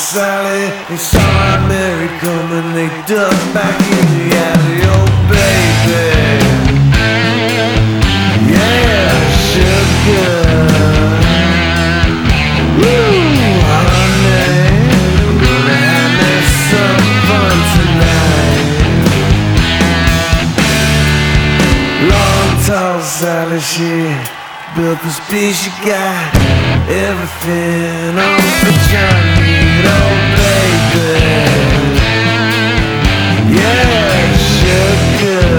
Sally, they saw Aunt Mary coming, they ducked back in the alley. Oh baby, yeah, sugar. Woo, honey, gonna have me some fun tonight. Long, tall Sally, she built this piece, she got everything on the journey. Oh baby, yeah, sugar.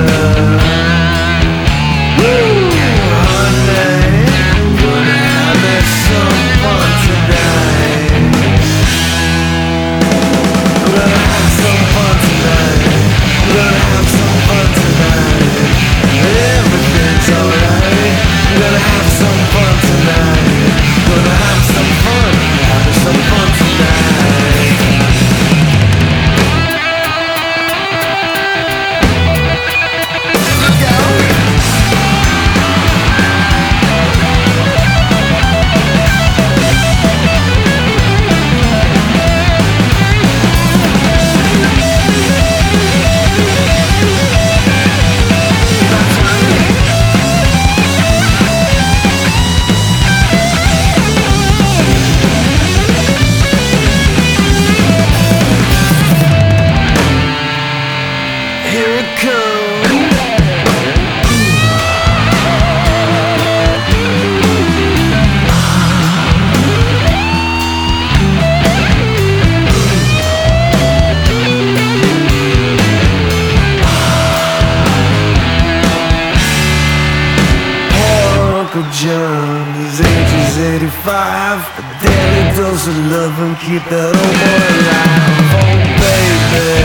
Woo, honey, gonna have me some fun tonight. I'm gonna have some fun tonight. I'm gonna have some fun tonight. Everything's alright. I'm gonna have some fun tonight. Gonna have some fun, having some fun tonight. Look out! Here it comes. Poor Uncle John, his age is 85. A daily dose of love and keep that old boy alive. Oh baby,